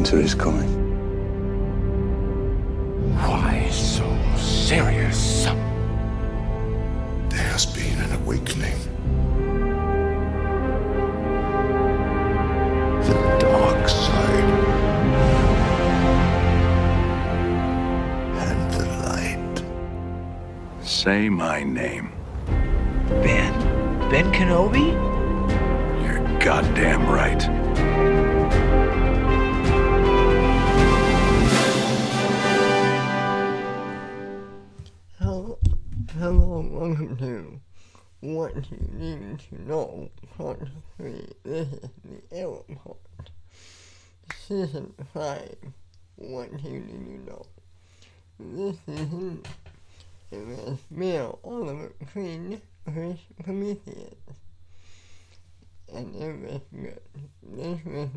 winter is coming. Why so serious? There has been an awakening. The dark side. And the light. Say my name. Ben? Ben Kenobi? You're goddamn right. Hello, welcome to What You Need to Know, Part 3. This is the Arrow Part. Season 5, What You Need to Know. This season, it was Male Oliver Queen versus Prometheus. And it was good. This was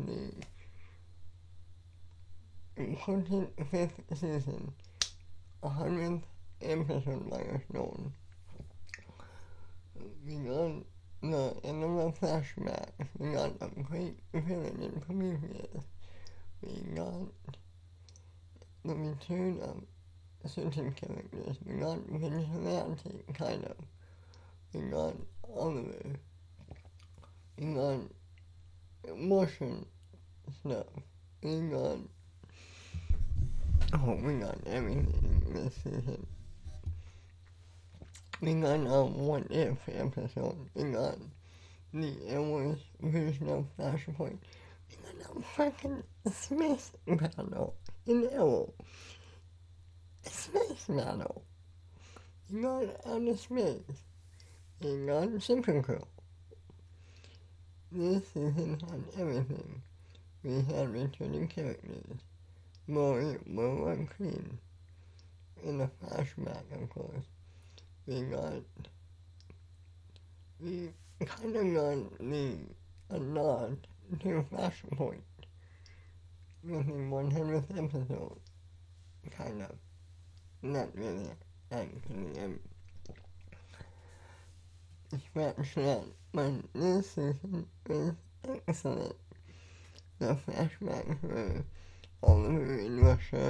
the important 5th season, 100th episode milestone. We got the end of the flashback. We got a great villain in Prometheus. We got the return of certain characters. We got vigilante, kind of. We got Oliver. We got motion stuff. We got everything this season. We got a What If episode. We got the Arrow's version of Flashpoint. We got a fucking space battle in Arrow. A space battle. We got outer space. We got Supergirl. This season had everything. We had returning characters. More Queen. In a flashback, of course. We kind of got a nod to Flashpoint with the 100th episode, kind of. Not really, actually. Scratch that, but this season is excellent. The flashbacks were Oliver in Russia,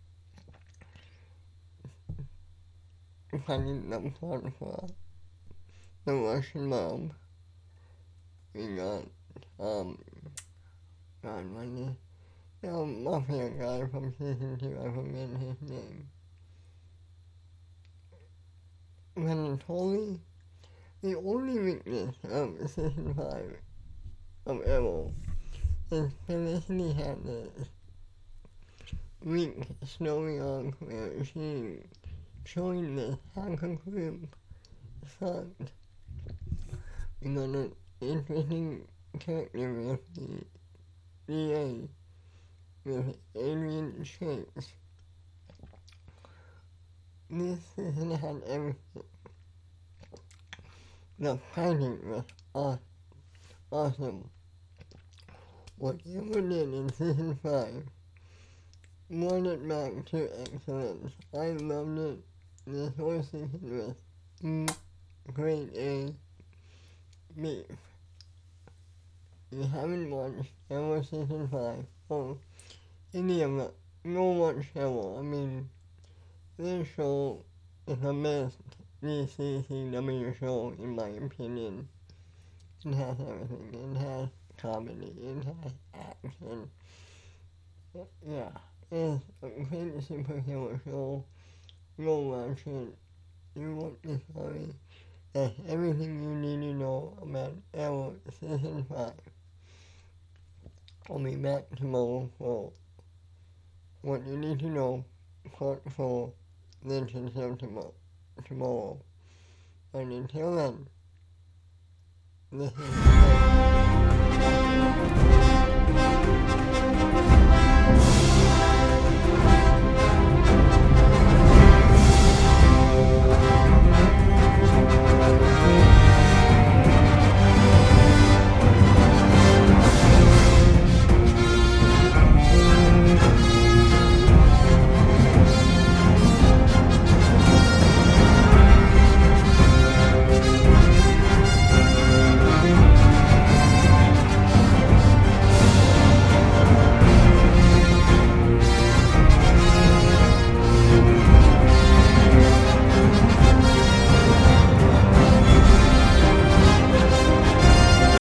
finding the plot for the Russian mob. We got, the mafia guy from season 2, I forget his name. Manatoli? The only weakness of season 5 of Arrow is Felicity had this weak story arc where she joined the hacker group. Sucked. We got an interesting character with the DA with Adrian Chase. This season had everything. The fighting was awesome. Whatever did in season 5 brought it back to excellence. I loved it. This whole season was grade A beef. If you haven't watched Arrow season 5, or any of it, go watch Arrow. I mean, this show is the best DCCW show in my opinion. It has everything. It has comedy. It has action. Yeah, it's a great superhero show. Go watch it. You won't be sorry. That's everything you need to know about Arrow season 5. I'll be back tomorrow for What You Need to Know, Part 4, Legends of Tomorrow. And until then, this is